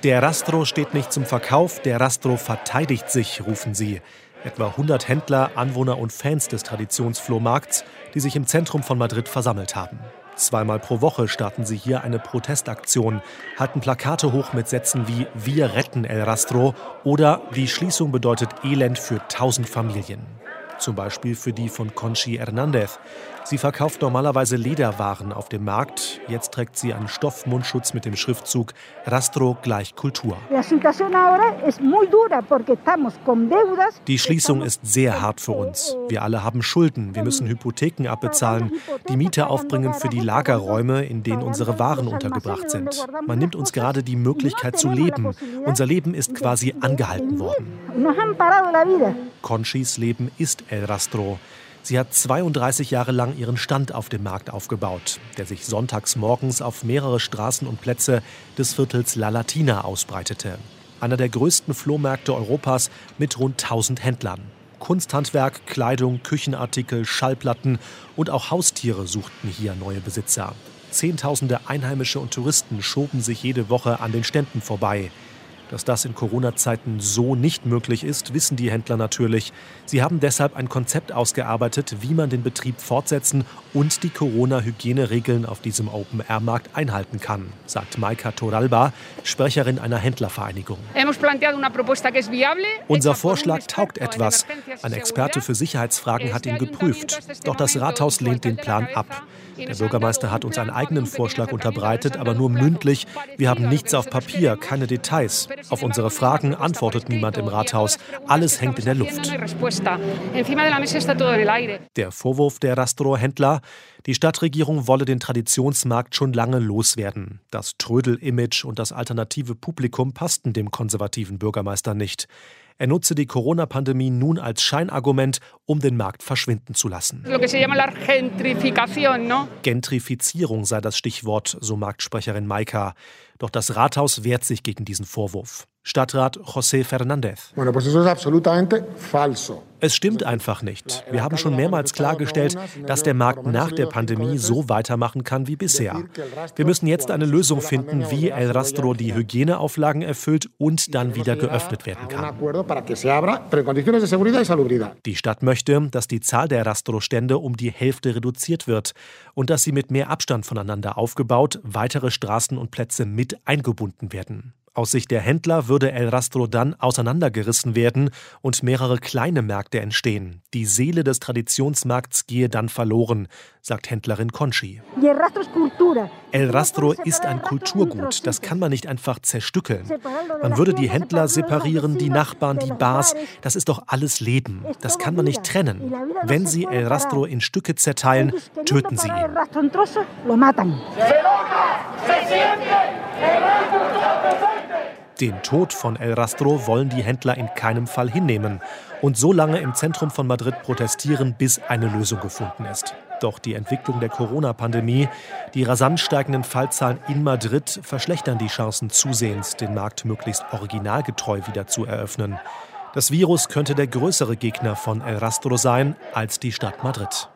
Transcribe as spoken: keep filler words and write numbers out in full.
Der Rastro steht nicht zum Verkauf, der Rastro verteidigt sich, rufen sie. Etwa hundert Händler, Anwohner und Fans des Traditionsflohmarkts, die sich im Zentrum von Madrid versammelt haben. Zweimal pro Woche starten sie hier eine Protestaktion, halten Plakate hoch mit Sätzen wie „Wir retten El Rastro" oder „Die Schließung bedeutet Elend für tausend Familien". Zum Beispiel für die von Conchi Hernández. Sie verkauft normalerweise Lederwaren auf dem Markt. Jetzt trägt sie einen Stoffmundschutz mit dem Schriftzug „Rastro gleich Kultur". Die Schließung ist sehr hart für uns. Wir alle haben Schulden. Wir müssen Hypotheken abbezahlen, die Miete aufbringen für die Lagerräume, in denen unsere Waren untergebracht sind. Man nimmt uns gerade die Möglichkeit zu leben. Unser Leben ist quasi angehalten worden. Conchis Leben ist El Rastro. Sie hat zweiunddreißig Jahre lang ihren Stand auf dem Markt aufgebaut, der sich sonntags morgens auf mehrere Straßen und Plätze des Viertels La Latina ausbreitete. Einer der größten Flohmärkte Europas mit rund tausend Händlern. Kunsthandwerk, Kleidung, Küchenartikel, Schallplatten und auch Haustiere suchten hier neue Besitzer. Zehntausende Einheimische und Touristen schoben sich jede Woche an den Ständen vorbei. Dass das in Corona-Zeiten so nicht möglich ist, wissen die Händler natürlich. Sie haben deshalb ein Konzept ausgearbeitet, wie man den Betrieb fortsetzen und die Corona-Hygieneregeln auf diesem Open-Air-Markt einhalten kann, sagt Maika Torralba, Sprecherin einer Händlervereinigung. Unser Vorschlag taugt etwas. Ein Experte für Sicherheitsfragen hat ihn geprüft. Doch das Rathaus lehnt den Plan ab. Der Bürgermeister hat uns einen eigenen Vorschlag unterbreitet, aber nur mündlich. Wir haben nichts auf Papier, keine Details. Auf unsere Fragen antwortet niemand im Rathaus. Alles hängt in der Luft. Der Vorwurf der Rastro-Händler: Die Stadtregierung wolle den Traditionsmarkt schon lange loswerden. Das Trödel-Image und das alternative Publikum passten dem konservativen Bürgermeister nicht. Er nutze die Corona-Pandemie nun als Scheinargument, um den Markt verschwinden zu lassen. Gentrifizierung sei das Stichwort, so Marktsprecherin Maika. Doch das Rathaus wehrt sich gegen diesen Vorwurf. Stadtrat José Fernández. Es stimmt einfach nicht. Wir haben schon mehrmals klargestellt, dass der Markt nach der Pandemie so weitermachen kann wie bisher. Wir müssen jetzt eine Lösung finden, wie El Rastro die Hygieneauflagen erfüllt und dann wieder geöffnet werden kann. Die Stadt möchte, dass die Zahl der Rastro-Stände um die Hälfte reduziert wird und dass sie mit mehr Abstand voneinander aufgebaut weitere Straßen und Plätze mit eingebunden werden. Aus Sicht der Händler würde El Rastro dann auseinandergerissen werden und mehrere kleine Märkte entstehen. Die Seele des Traditionsmarkts gehe dann verloren, sagt Händlerin Conchi. El Rastro ist ein Kulturgut, das kann man nicht einfach zerstückeln. Man würde die Händler separieren, die Nachbarn, die Bars, das ist doch alles Leben. Das kann man nicht trennen. Wenn Sie El Rastro in Stücke zerteilen, töten Sie ihn. Den Tod von El Rastro wollen die Händler in keinem Fall hinnehmen und so lange im Zentrum von Madrid protestieren, bis eine Lösung gefunden ist. Doch die Entwicklung der Corona-Pandemie, die rasant steigenden Fallzahlen in Madrid verschlechtern die Chancen zusehends, den Markt möglichst originalgetreu wieder zu eröffnen. Das Virus könnte der größere Gegner von El Rastro sein als die Stadt Madrid.